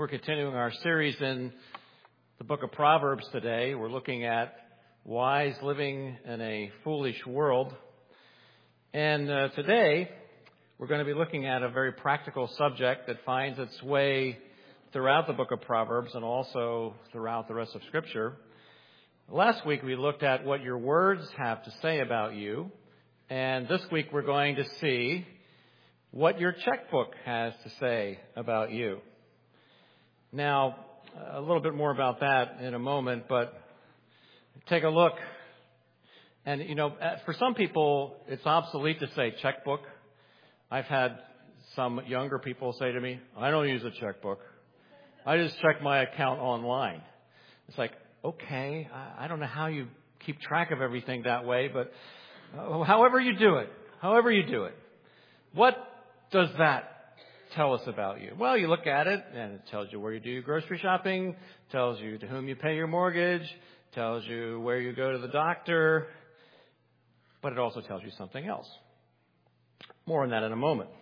We're continuing our series in the book of Proverbs today. We're looking at wise living in a foolish world. And today, we're going to be looking at a very practical subject that finds its way throughout the book of Proverbs and also throughout the rest of Scripture. Last week, we looked at what your words have to say about you. And this week, we're going to see what your checkbook has to say about you. Now, a little bit more about that in a moment, but take a look. And, for some people, it's obsolete to say checkbook. I've had some younger people say to me, I don't use a checkbook. I just check my account online. It's like, okay, I don't know how you keep track of everything that way, but however you do it, what does that tell us about you? Well, you look at it, and it tells you where you do your grocery shopping, tells you to whom you pay your mortgage, tells you where you go to the doctor, but it also tells you something else. More on that in a moment.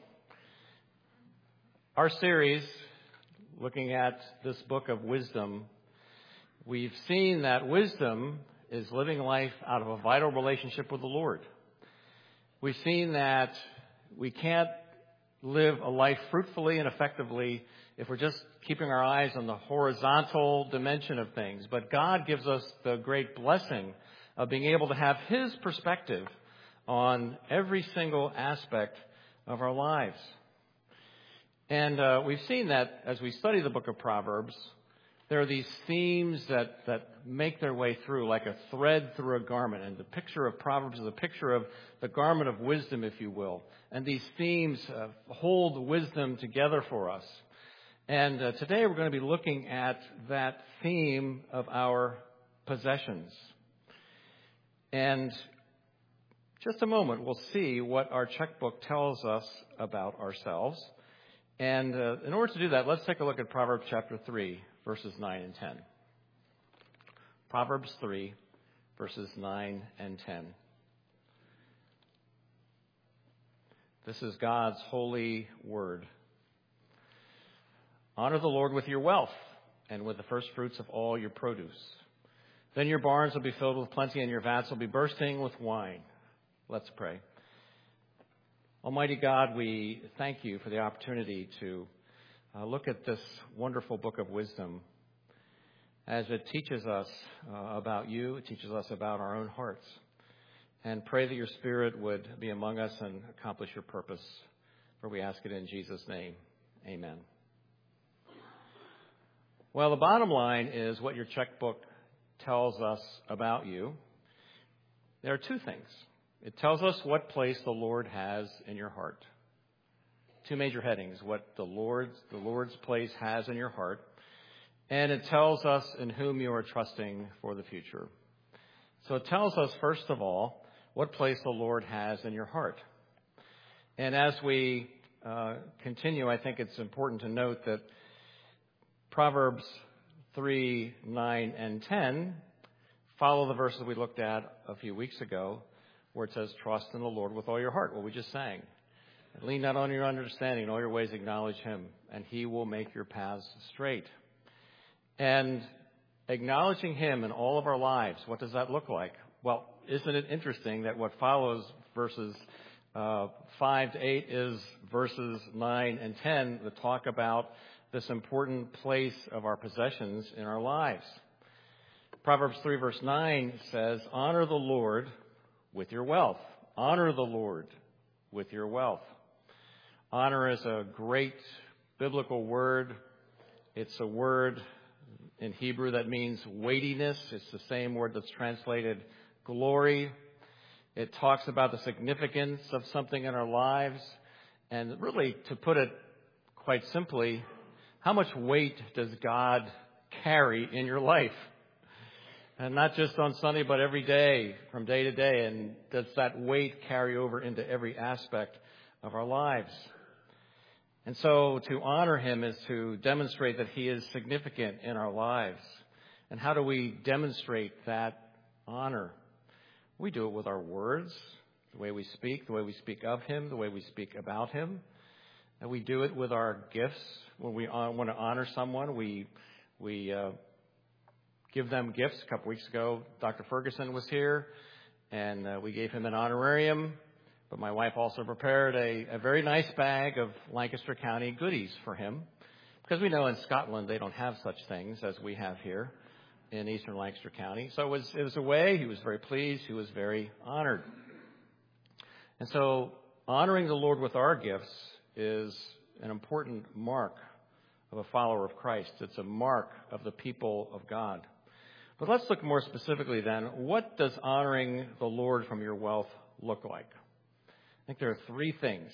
Our series, looking at this book of wisdom, we've seen that wisdom is living life out of a vital relationship with the Lord. We've seen that we can't live a life fruitfully and effectively if we're just keeping our eyes on the horizontal dimension of things. But God gives us the great blessing of being able to have His perspective on every single aspect of our lives. And we've seen that as we study the book of Proverbs, there are these themes that make their way through like a thread through a garment. And the picture of Proverbs is a picture of the garment of wisdom, if you will. And these themes hold wisdom together for us. And today we're going to be looking at that theme of our possessions. And just a moment, we'll see what our checkbook tells us about ourselves. And in order to do that, let's take a look at Proverbs chapter 3. Verses 9 and 10. Proverbs 3, verses 9 and 10. This is God's holy word. Honor the Lord with your wealth and with the first fruits of all your produce. Then your barns will be filled with plenty and your vats will be bursting with wine. Let's pray. Almighty God, we thank you for the opportunity to look at this wonderful book of wisdom as it teaches us about you, it teaches us about our own hearts, and pray that your Spirit would be among us and accomplish your purpose, for we ask it in Jesus' name. Amen. Well, the bottom line is what your checkbook tells us about you. There are two things. It tells us what place the Lord has in your heart. Two major headings, what the Lord's place has in your heart, and it tells us in whom you are trusting for the future. So it tells us, first of all, what place the Lord has in your heart. And as we continue, I think it's important to note that Proverbs 3, 9, and 10 follow the verses we looked at a few weeks ago, where it says, trust in the Lord with all your heart, what we just sang. Lean not on your understanding, in all your ways acknowledge Him, and He will make your paths straight. And acknowledging Him in all of our lives, what does that look like? Well, isn't it interesting that what follows verses 5 to 8 is verses 9 and 10 that talk about this important place of our possessions in our lives. Proverbs 3 verse 9 says, honor the Lord with your wealth. Honor the Lord with your wealth. Honor is a great biblical word. It's a word in Hebrew that means weightiness. It's the same word that's translated glory. It talks about the significance of something in our lives. And really, to put it quite simply, how much weight does God carry in your life? And not just on Sunday, but every day, from day to day. And does that weight carry over into every aspect of our lives? And so to honor Him is to demonstrate that He is significant in our lives. And how do we demonstrate that honor? We do it with our words, the way we speak of Him, the way we speak about Him. And we do it with our gifts. When we want to honor someone, we give them gifts. A couple weeks ago, Dr. Ferguson was here, and we gave him an honorarium. But my wife also prepared a very nice bag of Lancaster County goodies for him, because we know in Scotland they don't have such things as we have here in eastern Lancaster County. So it was a way. He was very pleased. He was very honored. And so honoring the Lord with our gifts is an important mark of a follower of Christ. It's a mark of the people of God. But let's look more specifically then. What does honoring the Lord from your wealth look like? I think there are three things.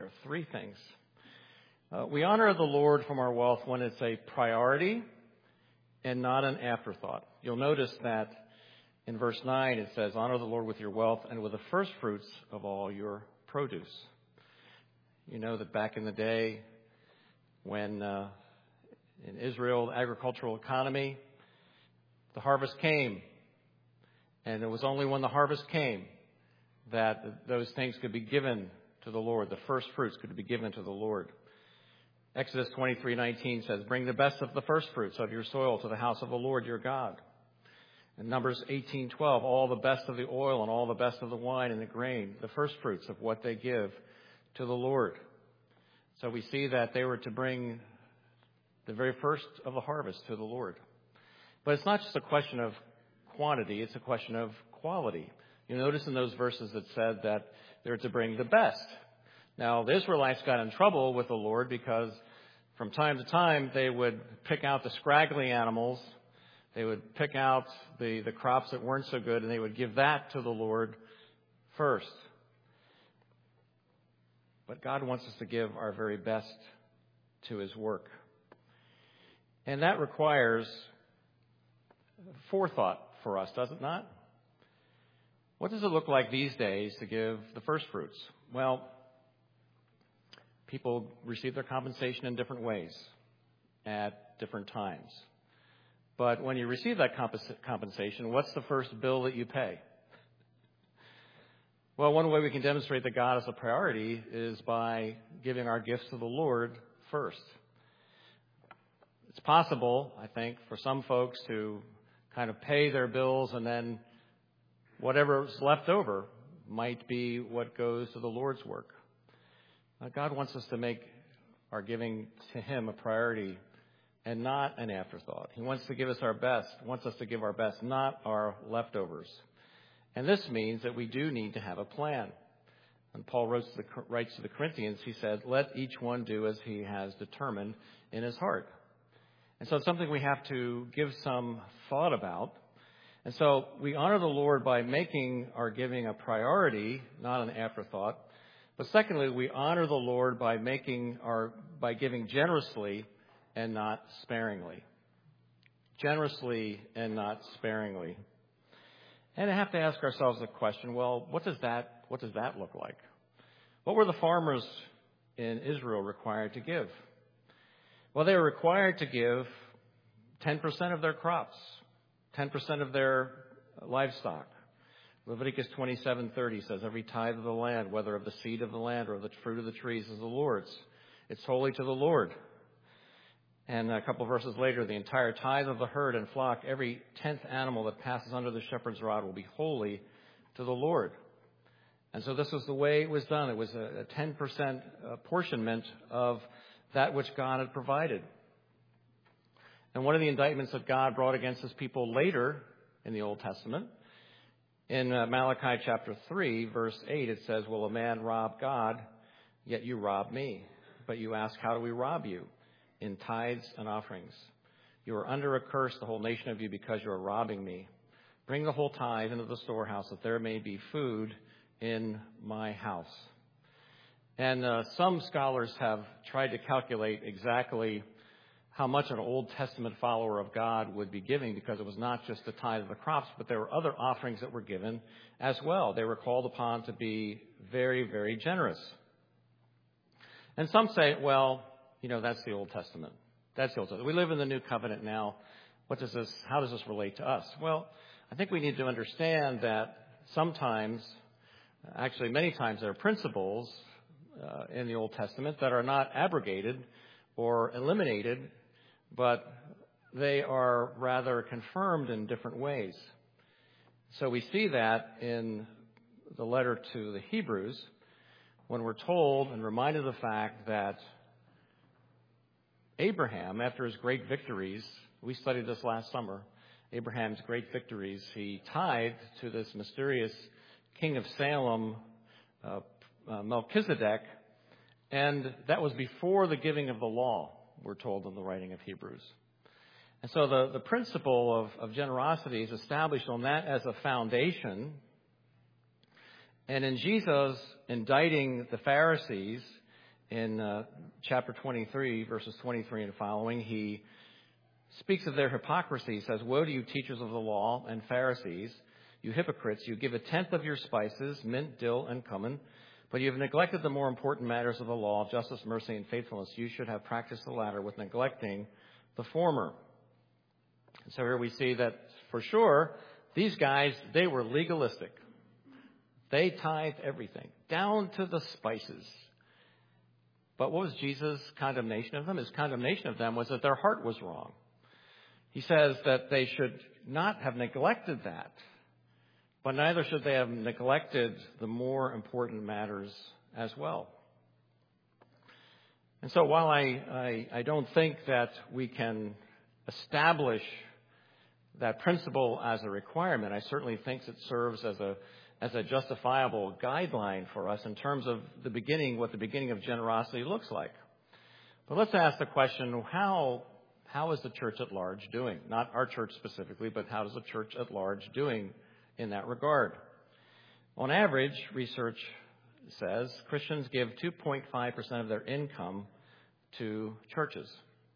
We honor the Lord from our wealth when it's a priority and not an afterthought. You'll notice that in verse 9 it says, honor the Lord with your wealth and with the first fruits of all your produce. You know that back in the day when in Israel, the agricultural economy, the harvest came. And it was only when the harvest came that those things could be given to the Lord. The first fruits could be given to the Lord. Exodus 23:19 says, bring the best of the first fruits of your soil to the house of the Lord your God. And Numbers 18:12, all the best of the oil and all the best of the wine and the grain, the first fruits of what they give to the Lord. So we see that they were to bring the very first of the harvest to the Lord. But it's not just a question of quantity, it's a question of quality. You notice in those verses it said that they're to bring the best. Now, the Israelites got in trouble with the Lord because from time to time they would pick out the scraggly animals, they would pick out the crops that weren't so good, and they would give that to the Lord first. But God wants us to give our very best to His work. And that requires forethought for us, does it not? What does it look like these days to give the first fruits? Well, people receive their compensation in different ways at different times. But when you receive that compensation, what's the first bill that you pay? Well, one way we can demonstrate that God is a priority is by giving our gifts to the Lord first. It's possible, I think, for some folks to kind of pay their bills and then whatever's left over might be what goes to the Lord's work. God wants us to make our giving to Him a priority and not an afterthought. He wants to give us our best, wants us to give our best, not our leftovers. And this means that we do need to have a plan. When Paul writes to the Corinthians, he said, let each one do as he has determined in his heart. And so it's something we have to give some thought about. And so we honor the Lord by making our giving a priority, not an afterthought. But secondly, we honor the Lord by giving generously and not sparingly. Generously and not sparingly. And I have to ask ourselves the question, well, what does that look like? What were the farmers in Israel required to give? Well, they were required to give 10% of their crops, 10% of their livestock. Leviticus 27:30 says, every tithe of the land, whether of the seed of the land or of the fruit of the trees, is the Lord's. It's holy to the Lord. And a couple of verses later, the entire tithe of the herd and flock, every 10th animal that passes under the shepherd's rod will be holy to the Lord. And so this was the way it was done. It was a 10% apportionment of that which God had provided. And one of the indictments that God brought against His people later in the Old Testament, in Malachi chapter 3, verse 8, it says, will a man rob God? Yet you rob me. But you ask, how do we rob you? In tithes and offerings. You are under a curse, the whole nation of you, because you are robbing me. Bring the whole tithe into the storehouse, that there may be food in my house. And some scholars have tried to calculate exactly how much an Old Testament follower of God would be giving, because it was not just the tithe of the crops, but there were other offerings that were given as well. They were called upon to be very, very generous. And some say, well, that's the Old Testament. That's the Old Testament. We live in the New Covenant now. How does this relate to us? Well, I think we need to understand that sometimes, actually many times, there are principles in the Old Testament that are not abrogated or eliminated, but they are rather confirmed in different ways. So we see that in the letter to the Hebrews when we're told and reminded of the fact that Abraham, after his great victories, we studied this last summer, Abraham's great victories, he tithed to this mysterious king of Salem, Melchizedek, and that was before the giving of the law, we're told in the writing of Hebrews. And so the principle of generosity is established on that as a foundation. And in Jesus indicting the Pharisees in chapter 23, verses 23 and following, he speaks of their hypocrisy. He says, "Woe to you, teachers of the law and Pharisees, you hypocrites! You give a tenth of your spices, mint, dill, and cumin, but you have neglected the more important matters of the law, justice, mercy, and faithfulness. You should have practiced the latter with neglecting the former." And so here we see that for sure, these guys, they were legalistic. They tithed everything, down to the spices. But what was Jesus' condemnation of them? His condemnation of them was that their heart was wrong. He says that they should not have neglected that, but neither should they have neglected the more important matters as well. And so while I don't think that we can establish that principle as a requirement, I certainly think it serves as a justifiable guideline for us in terms of what the beginning of generosity looks like. But let's ask the question, how is the church at large doing? Not our church specifically, but how is the church at large doing in that regard? On average, research says Christians give 2.5% of their income to churches.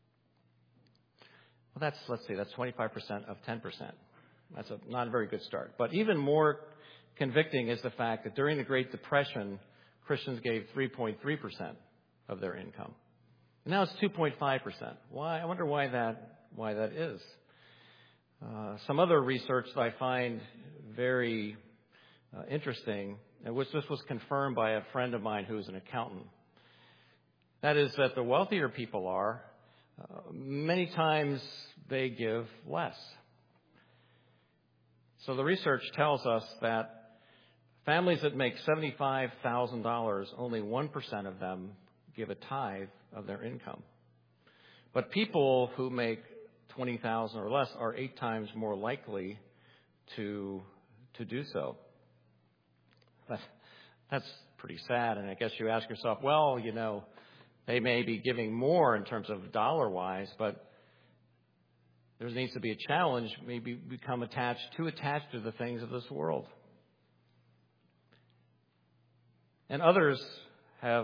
Well, that's 25% of 10%. That's not a very good start. But even more convicting is the fact that during the Great Depression, Christians gave 3.3% of their income. And now it's 2.5%. Why? I wonder why that is. Some other research that I find very interesting, and which this was confirmed by a friend of mine who is an accountant. That is that the wealthier people are, many times they give less. So the research tells us that families that make $75,000, only 1% of them give a tithe of their income. But people who make $20,000 or less are 8 times more likely to do so. That's pretty sad. And I guess you ask yourself, well, they may be giving more in terms of dollar-wise, but there needs to be a challenge, maybe become too attached to the things of this world. And others have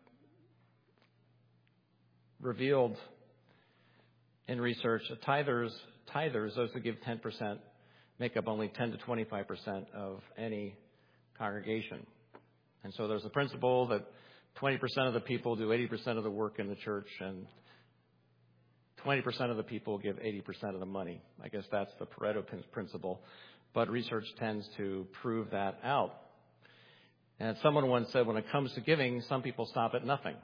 revealed in research that tithers, those who give 10%, make up only 10 to 25% of any congregation. And so there's a principle that 20% of the people do 80% of the work in the church, and 20% of the people give 80% of the money. I guess that's the Pareto principle. But research tends to prove that out. And someone once said, when it comes to giving, some people stop at nothing.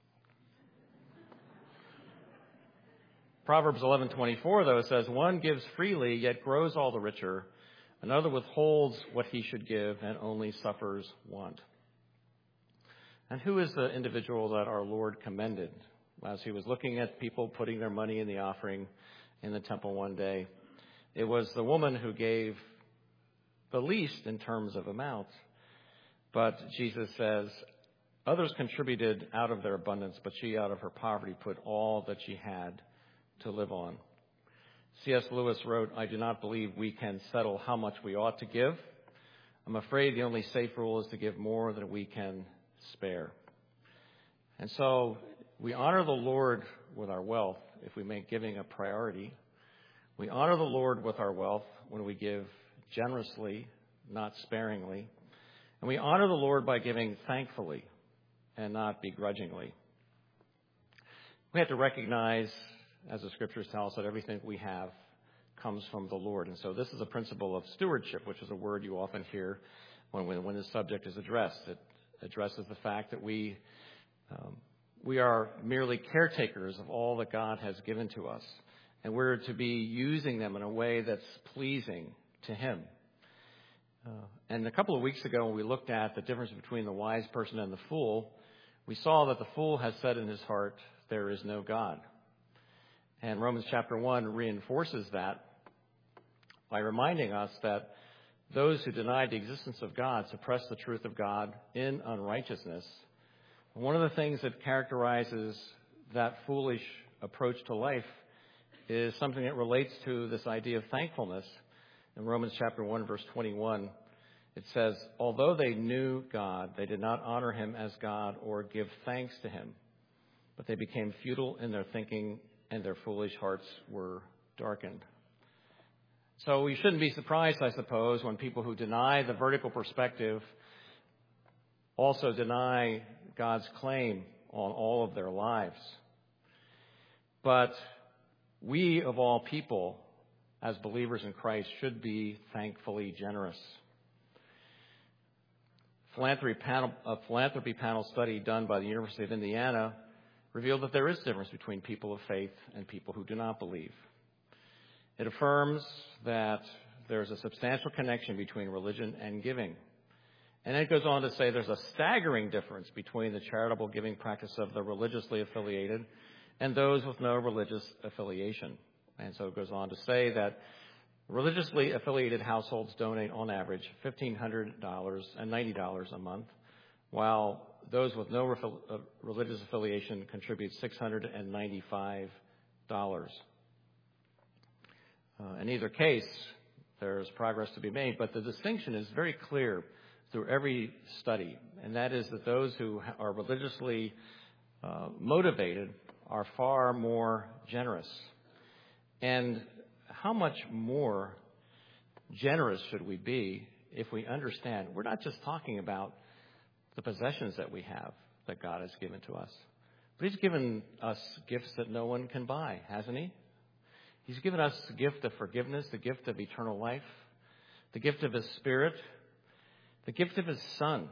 Proverbs 11:24, though, says, "One gives freely, yet grows all the richer. Another withholds what he should give and only suffers want." And who is the individual that our Lord commended as he was looking at people putting their money in the offering in the temple one day? It was the woman who gave the least in terms of amount. But Jesus says, others contributed out of their abundance, but she out of her poverty put all that she had to live on. C.S. Lewis wrote, "I do not believe we can settle how much we ought to give. I'm afraid the only safe rule is to give more than we can spare." And so we honor the Lord with our wealth if we make giving a priority. We honor the Lord with our wealth when we give generously, not sparingly. And we honor the Lord by giving thankfully and not begrudgingly. We have to recognize, as the scriptures tell us, that everything we have comes from the Lord. And so this is a principle of stewardship, which is a word you often hear when this subject is addressed. addresses the fact that we are merely caretakers of all that God has given to us, and we're to be using them in a way that's pleasing to Him. And a couple of weeks ago, when we looked at the difference between the wise person and the fool, we saw that the fool has said in his heart, "There is no God." And Romans chapter 1 reinforces that by reminding us that those who deny the existence of God suppress the truth of God in unrighteousness. One of the things that characterizes that foolish approach to life is something that relates to this idea of thankfulness. In Romans chapter 1, verse 21, it says, "Although they knew God, they did not honor Him as God or give thanks to Him, but they became futile in their thinking, and their foolish hearts were darkened." So we shouldn't be surprised, I suppose, when people who deny the vertical perspective also deny God's claim on all of their lives. But we, of all people, as believers in Christ, should be thankfully generous. A philanthropy panel study done by the University of Indiana revealed that there is a difference between people of faith and people who do not believe. It affirms that there's a substantial connection between religion and giving. And it goes on to say there's a staggering difference between the charitable giving practice of the religiously affiliated and those with no religious affiliation. And so it goes on to say that religiously affiliated households donate on average $1,500 and $90 a month, while those with no religious affiliation contribute $695. In either case, there's progress to be made, but the distinction is very clear through every study, and that is that those who are religiously motivated are far more generous. And how much more generous should we be if we understand we're not just talking about the possessions that we have that God has given to us, but He's given us gifts that no one can buy, hasn't He? He's given us the gift of forgiveness, the gift of eternal life, the gift of His Spirit, the gift of His Son.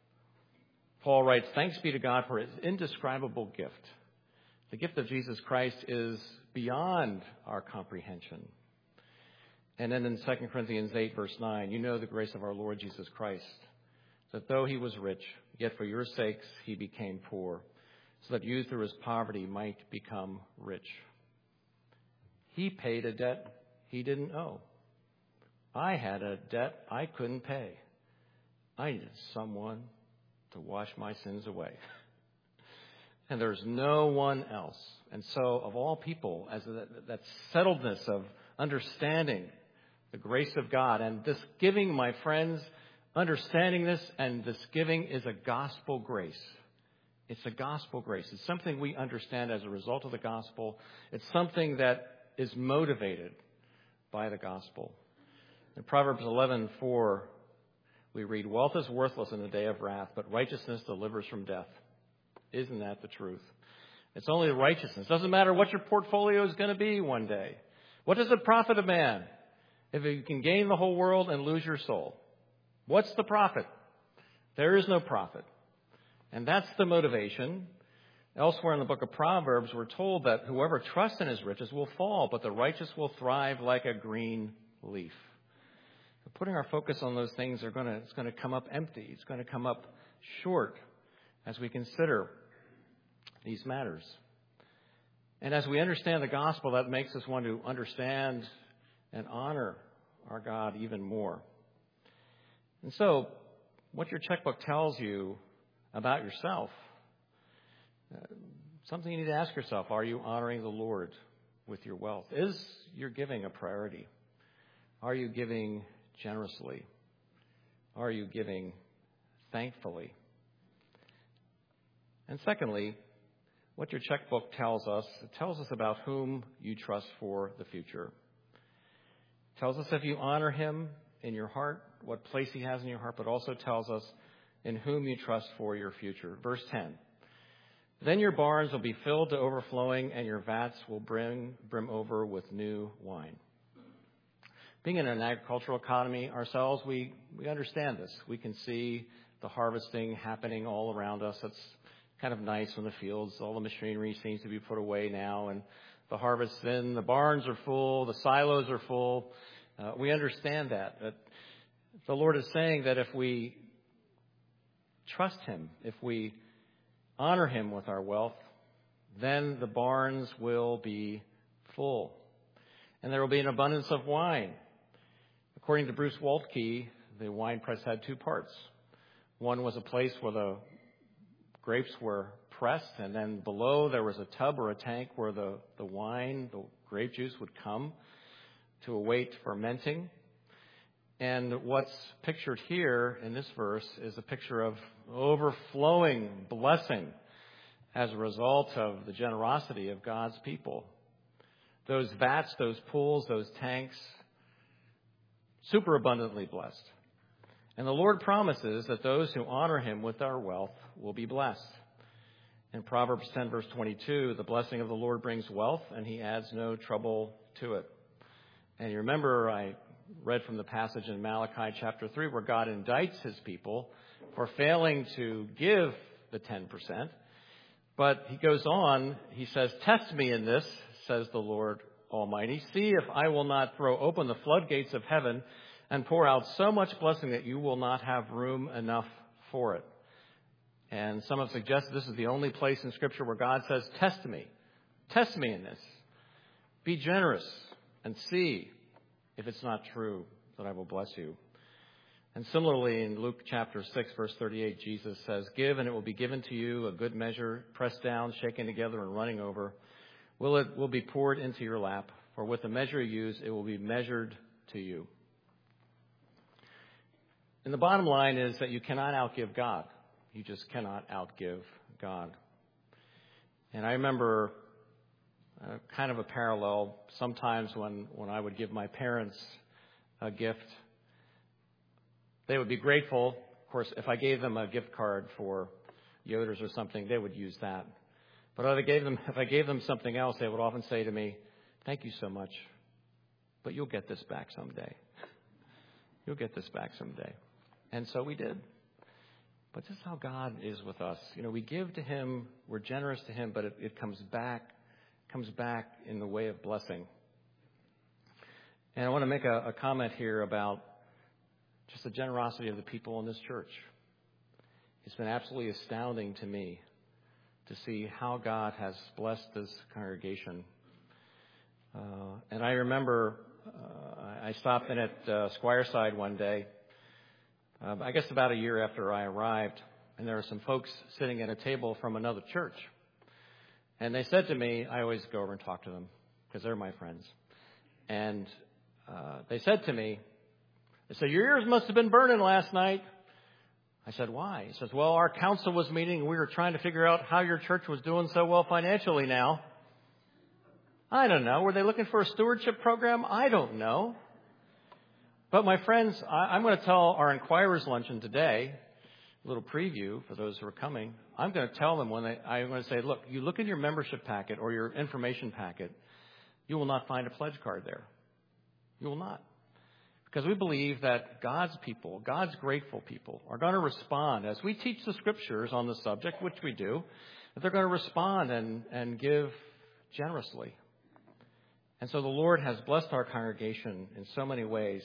Paul writes, "Thanks be to God for His indescribable gift." The gift of Jesus Christ is beyond our comprehension. And then in 2 Corinthians 8, verse 9, "You know the grace of our Lord Jesus Christ, that though He was rich, yet for your sakes He became poor, so that you through His poverty might become rich." He paid a debt He didn't owe. I had a debt I couldn't pay. I needed someone to wash my sins away. And there's no one else. And so of all people, as that settledness of understanding the grace of God and this giving, my friends, understanding this and this giving is a gospel grace. It's a gospel grace. It's something we understand as a result of the gospel. It's something that is motivated by the gospel. In Proverbs 11:4, we read, "Wealth is worthless in the day of wrath, but righteousness delivers from death." Isn't that the truth? It's only righteousness. It doesn't matter what your portfolio is going to be one day. What does it profit a man if you can gain the whole world and lose your soul? What's the profit? There is no profit. And that's the motivation. Elsewhere in the book of Proverbs, we're told that whoever trusts in his riches will fall, but the righteous will thrive like a green leaf. Putting our focus on those things it's going to come up empty. It's going to come up short as we consider these matters. And as we understand the gospel, that makes us want to understand and honor our God even more. And so, what your checkbook tells you about yourself, something you need to ask yourself: are you honoring the Lord with your wealth? Is your giving a priority? Are you giving generously? Are you giving thankfully? And secondly, what your checkbook tells us, it tells us about whom you trust for the future. It tells us if you honor Him in your heart, what place He has in your heart, but also tells us in whom you trust for your future. Verse 10, "Then your barns will be filled to overflowing, and your vats will brim over with new wine." Being in an agricultural economy ourselves, we understand this. We can see the harvesting happening all around us. That's kind of nice when the fields, all the machinery seems to be put away now, and the harvest's in, the barns are full, the silos are full. We understand that. But the Lord is saying that if we trust Him, if we honor Him with our wealth, then the barns will be full. And there will be an abundance of wine. According to Bruce Waltke, the wine press had two parts. One was a place where the grapes were pressed, and then below there was a tub or a tank where the wine, the grape juice, would come to await fermenting. And what's pictured here in this verse is a picture of overflowing blessing as a result of the generosity of God's people. Those vats, those pools, those tanks, super abundantly blessed. And the Lord promises that those who honor Him with our wealth will be blessed. In Proverbs 10, verse 22, the blessing of the Lord brings wealth, and He adds no trouble to it. And you remember I read from the passage in Malachi chapter 3 where God indicts His people for failing to give the 10%. But He goes on, He says, "Test me in this, says the Lord Almighty. See if I will not throw open the floodgates of heaven and pour out so much blessing that you will not have room enough for it." And some have suggested this is the only place in Scripture where God says, test me in this. Be generous and see if it's not true that I will bless you. And similarly, in Luke chapter 6, verse 38, Jesus says, "Give and it will be given to you, a good measure, pressed down, shaken together, and running over. Will be poured into your lap, for with the measure you use, it will be measured to you." And the bottom line is that you cannot outgive God. You just cannot outgive God. And I remember kind of a parallel sometimes when I would give my parents a gift. They would be grateful. Of course, if I gave them a gift card for Yoder's or something, they would use that. But if I gave them something else, they would often say to me, "Thank you so much, but you'll get this back someday. You'll get this back someday." And so we did. But this is how God is with us. We give to Him, we're generous to Him, but it comes back in the way of blessing. And I want to make a comment here about just the generosity of the people in this church. It's been absolutely astounding to me to see how God has blessed this congregation. And I remember I stopped in at Squireside one day, I guess about a year after I arrived, and there were some folks sitting at a table from another church. And they said to me, I always go over and talk to them because they're my friends. And they said to me, they said, "Your ears must have been burning last night." I said, "Why?" He says, "Well, our council was meeting and we were trying to figure out how your church was doing so well financially now." I don't know. Were they looking for a stewardship program? I don't know. But my friends, I'm going to tell our Inquirers Luncheon today, a little preview for those who are coming. I'm going to tell them I'm going to say, look, you look in your membership packet or your information packet, you will not find a pledge card there. You will not. Because we believe that God's people, God's grateful people, are going to respond as we teach the Scriptures on the subject, which we do, that they're going to respond and give generously. And so the Lord has blessed our congregation in so many ways,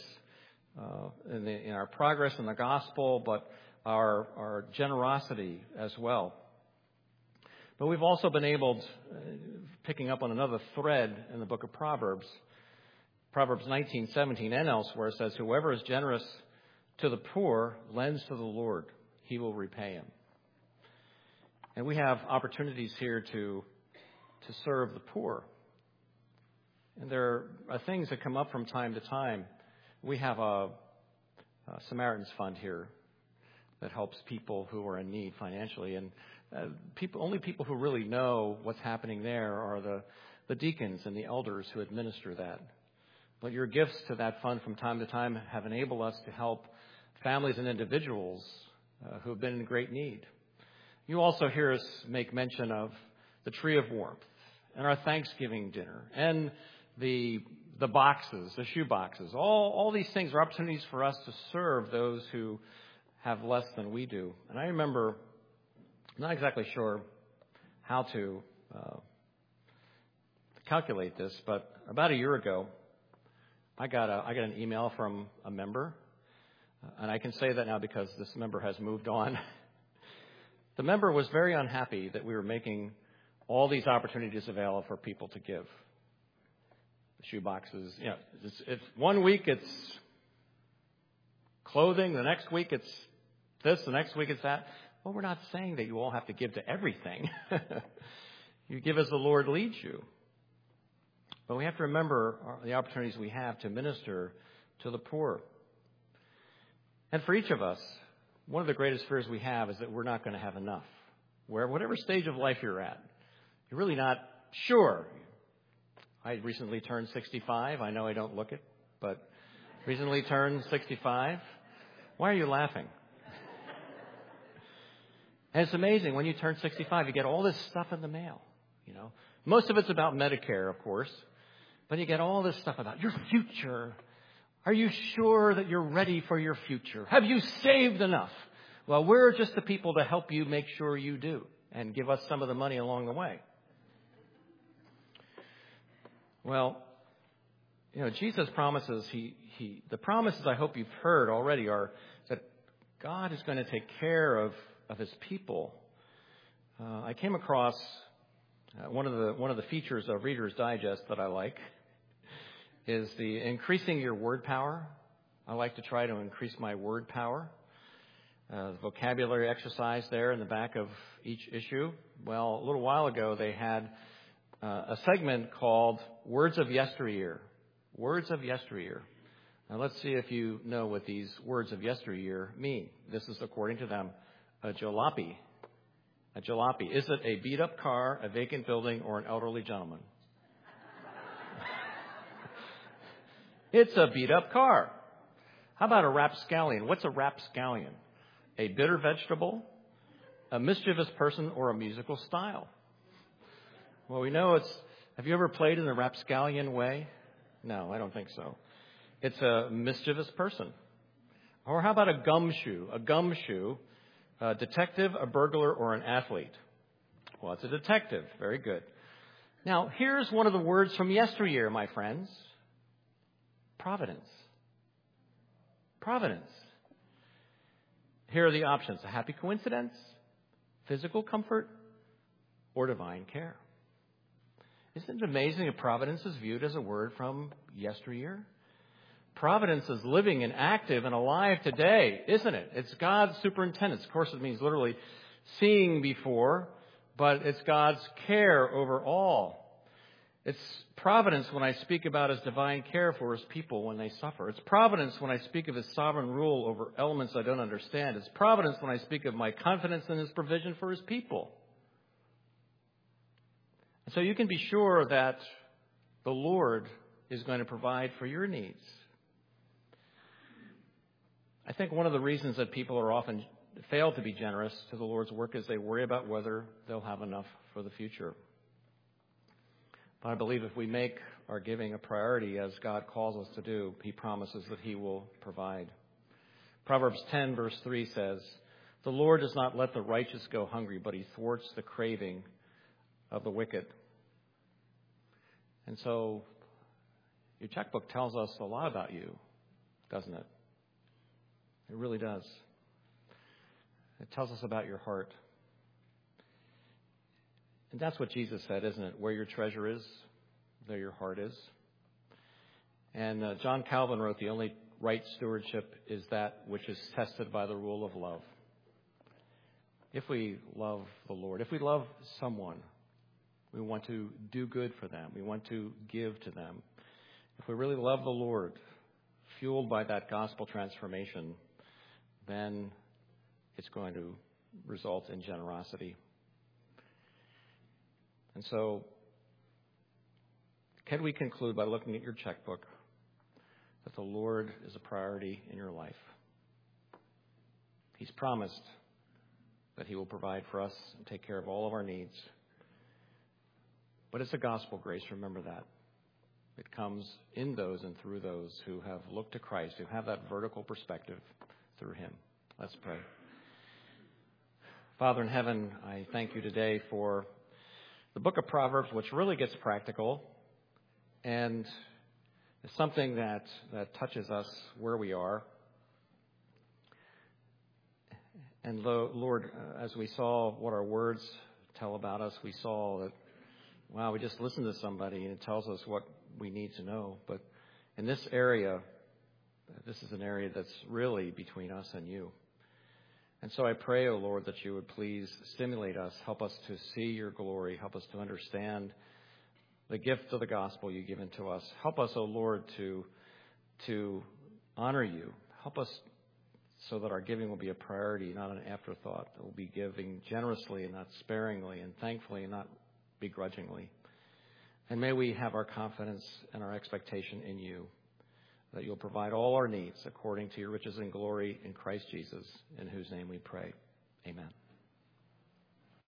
in our progress in the gospel, but our generosity as well. But we've also been able, picking up on another thread in the book of Proverbs, Proverbs 19:17 and elsewhere says, "Whoever is generous to the poor lends to the Lord. He will repay him." And we have opportunities here to serve the poor. And there are things that come up from time to time. We have a Samaritan's Fund here that helps people who are in need financially. And only people who really know what's happening there are the deacons and the elders who administer that. But your gifts to that fund from time to time have enabled us to help families and individuals who have been in great need. You also hear us make mention of the Tree of Warmth and our Thanksgiving dinner and the boxes, the shoe boxes. All these things are opportunities for us to serve those who have less than we do. And I remember, I'm not exactly sure how to calculate this, but about a year ago, I got an email from a member, and I can say that now because this member has moved on. The member was very unhappy that we were making all these opportunities available for people to give. The shoe boxes, it's 1 week it's clothing, the next week it's this, the next week it's that. Well, we're not saying that you all have to give to everything. You give as the Lord leads you. But we have to remember the opportunities we have to minister to the poor. And for each of us, one of the greatest fears we have is that we're not going to have enough. Whatever stage of life you're at, you're really not sure. I recently turned 65. I know I don't look it, but recently turned 65. Why are you laughing? And it's amazing. When you turn 65, you get all this stuff in the mail. Most of it's about Medicare, of course. But you get all this stuff about your future. Are you sure that you're ready for your future? Have you saved enough? Well, we're just the people to help you make sure you do and give us some of the money along the way. Well, Jesus promises, the promises I hope you've heard already are that God is going to take care of his people. I came across one of the features of Reader's Digest that I like is the increasing your word power. I like to try to increase my word power. The vocabulary exercise there in the back of each issue. Well, a little while ago they had a segment called Words of Yesteryear. Words of Yesteryear. Now let's see if you know what these words of yesteryear mean. This is according to them a jalopy. A jalopy. Is it a beat-up car, a vacant building, or an elderly gentleman? It's a beat-up car. How about a rapscallion? What's a rapscallion? A bitter vegetable, a mischievous person, or a musical style? Well, we know it's... Have you ever played in the rapscallion way? No, I don't think so. It's a mischievous person. Or how about a gumshoe? A gumshoe, a detective, a burglar, or an athlete? Well, it's a detective. Very good. Now, here's one of the words from yesteryear, my friends. Providence. Providence. Here are the options. A happy coincidence, physical comfort, or divine care. Isn't it amazing that providence is viewed as a word from yesteryear? Providence is living and active and alive today, isn't it? It's God's superintendence. Of course, it means literally seeing before, but it's God's care over all. It's providence when I speak about his divine care for his people when they suffer. It's providence when I speak of his sovereign rule over elements I don't understand. It's providence when I speak of my confidence in his provision for his people. And so you can be sure that the Lord is going to provide for your needs. I think one of the reasons that people are often fail to be generous to the Lord's work is they worry about whether they'll have enough for the future. But I believe if we make our giving a priority, as God calls us to do, he promises that he will provide. Proverbs 10, verse 3 says, "The Lord does not let the righteous go hungry, but he thwarts the craving of the wicked." And so your checkbook tells us a lot about you, doesn't it? It really does. It tells us about your heart. And that's what Jesus said, isn't it? Where your treasure is, there your heart is. And John Calvin wrote, the only right stewardship is that which is tested by the rule of love. If we love the Lord, if we love someone, we want to do good for them. We want to give to them. If we really love the Lord, fueled by that gospel transformation, then it's going to result in generosity. And so, can we conclude by looking at your checkbook that the Lord is a priority in your life? He's promised that he will provide for us and take care of all of our needs. But it's a gospel grace, remember that. It comes in those and through those who have looked to Christ, who have that vertical perspective through him. Let's pray. Father in heaven, I thank you today for the book of Proverbs, which really gets practical and is something that touches us where we are. And Lord, as we saw what our words tell about us, we saw that, wow, we just listen to somebody and it tells us what we need to know. But in this area, this is an area that's really between us and you. And so I pray, O Lord, that you would please stimulate us, help us to see your glory, help us to understand the gift of the gospel you've given to us. Help us, O Lord, to honor you. Help us so that our giving will be a priority, not an afterthought. That we'll be giving generously and not sparingly, and thankfully and not begrudgingly. And may we have our confidence and our expectation in you, that you'll provide all our needs according to your riches and glory in Christ Jesus, in whose name we pray. Amen.